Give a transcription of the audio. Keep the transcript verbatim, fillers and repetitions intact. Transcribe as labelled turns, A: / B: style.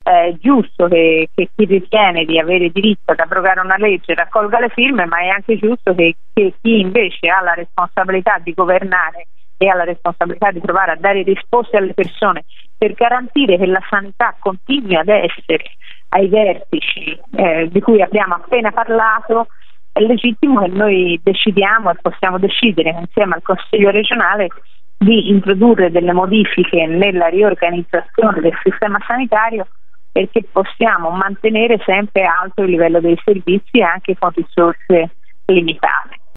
A: è giusto che, che chi ritiene di avere diritto ad abrogare una legge raccolga le firme, ma è anche giusto che, che chi invece ha la responsabilità di governare e ha la responsabilità di provare a dare risposte alle persone per garantire che la sanità continui ad essere ai vertici eh, di cui abbiamo appena parlato, è legittimo che noi decidiamo e possiamo decidere insieme al Consiglio regionale di introdurre delle modifiche nella riorganizzazione del sistema sanitario, perché possiamo mantenere sempre alto il livello dei servizi anche con risorse limitate.